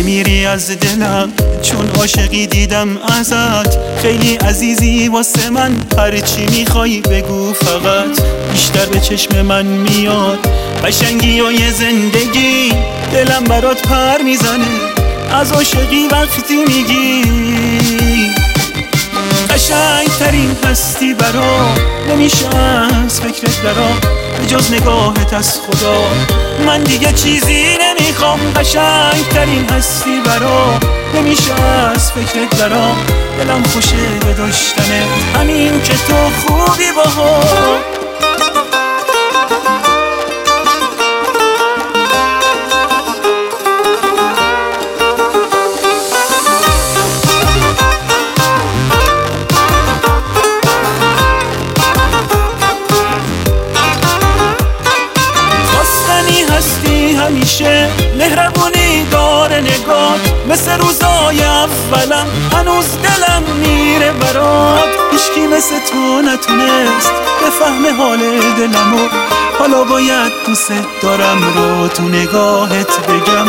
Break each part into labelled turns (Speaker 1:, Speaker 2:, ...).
Speaker 1: نمیری از دلم چون عاشقی دیدم ازت. خیلی عزیزی واسه من، هرچی میخوای بگو فقط. بیشتر به چشم من میاد قشنگی و یه زندگی، دلم برات پر میزنه از عاشقی وقتی میگی. قشنگ ترین هستی برام، نمیشه از فکرت برام به جز نگاهت از خدا. من دیگه چیزی نمیخوام. قشنگ ترین هستی برام، نمیشه از فکرت برام. دلم خوشه به داشتنت، همین که تو خوبی باها. همیشه مهربونی داره نگات، مثل روزای اولم هنوز دلم میره برات. هیچکی مثل تو نتونست بفهمه حال دلمو، حالا باید دوست دارم رو تو نگاهت بگم.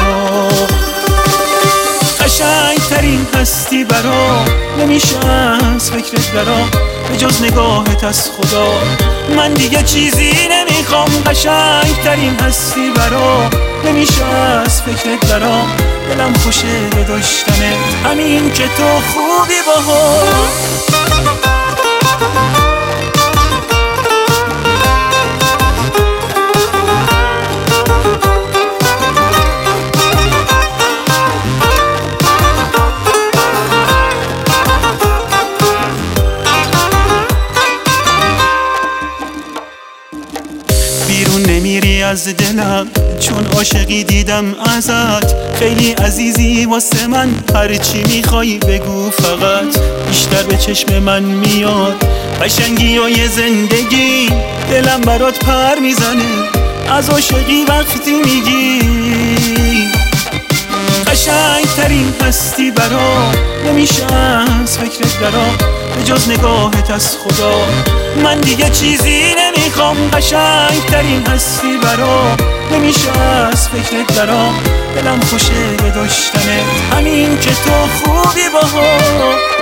Speaker 1: قشنگ ترین هستی برام، نمیشه از فکرت برام به جز نگاهت از خدا. من دیگه چیزی نمیخوام. قشنگ ترین هستی برام، نمیشه از فکرت برام. دلم خوشه به داشتنت، همین که تو خوبی باها. بیرون نمیری از دلم چون عاشقی دیدم ازت. خیلی عزیزی واسه من، هرچی میخوای بگو فقط. بیشتر به چشم من میاد قشنگی و یه زندگی، دلم برات پر میزنه از عاشقی وقتی میگی. قشنگ ترین هستی برام، نمیشه از فکرت برام به جز نگاهت از خدا. من دیگه چیزی نمیخوام. قشنگ ترین هستی برام، نمیشه از فکرت برام. دلم خوشه به داشتنت، همین که تو خوبی باها.